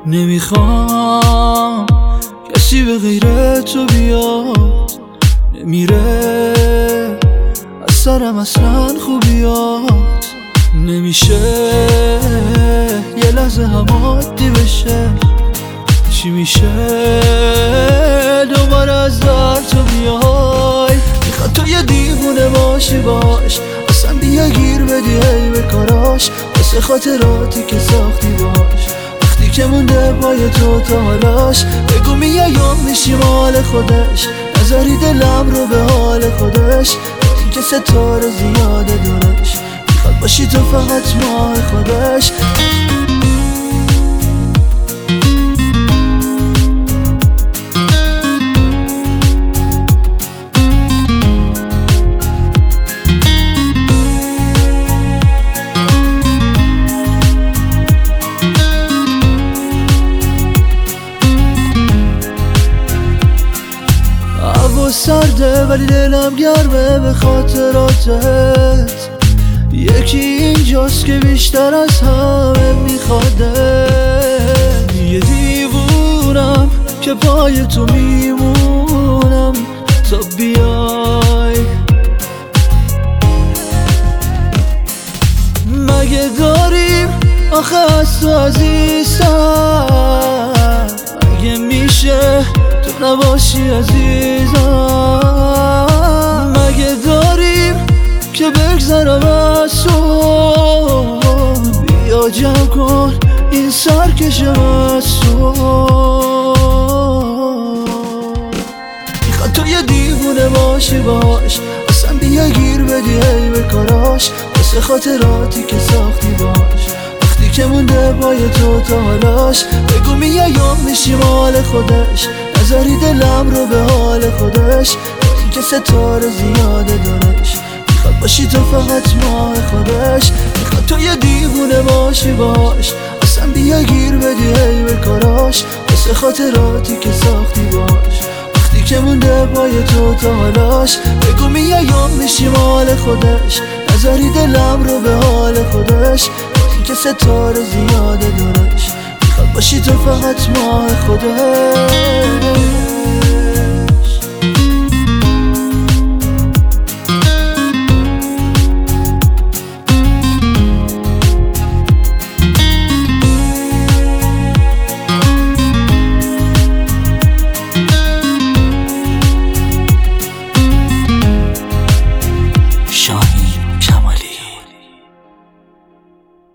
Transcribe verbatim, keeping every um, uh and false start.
نمیخوام کسی به غیر تو بیاد، نمیره از سرم اصلا خوبیات. نمیشه یه لحظه هم عادی بشه، چی میشه دوباره از در تو بیای. میخواد تو یه دیوونه باشی باش، اصلا بیا گیر بدی ای به کاراش، واسه خاطراتی که ساختی باش. وقتی که مونده پای تو تا حالاش، بگو میایم میشیم حال خودش، نذاری دلم رو به حال خودش. این که ستاره زیاده دورش، میخواد باشی تو فقط ماه خودش. سرده ولی دلم گرمه به خاطراتت. یکی اینجاست که بیشتر از همه میخواده، یه دیوونم که پای تو میمونم تا بیای. مگه داریم آخه از تو عزیزم، مگه میشه تو نباشی عزیزم؟ مگه داریم که بگذرم از تو؟ بیا جمع کن این سرکشم از تو. میخواد تو یه دیوونه باشی باش، اصلا بیا گیر بدی ای به کاراش، واسه خاطراتی که ساختی باش. وقتی که مونده پای تو تا حالاش، بگو میایم میشیم حال خودش، نذاری دلم رو به حال خودش. این که ستاره زیاده دورش، میخواد باشی تو فقط ماه خودش. میخواد تو یه دیوونه باشی باش، اصلا بیا گیر بدی ای به کاراش، واسه خاطراتی که ساختی باش. وقتی که مونده پای تو تا حالاش، بگو میایم میشیم حال خودش، نذاری دلم رو به حال خودش. این که ستاره زیاده دورش، میخواد باشی تو فقط ماه خودش.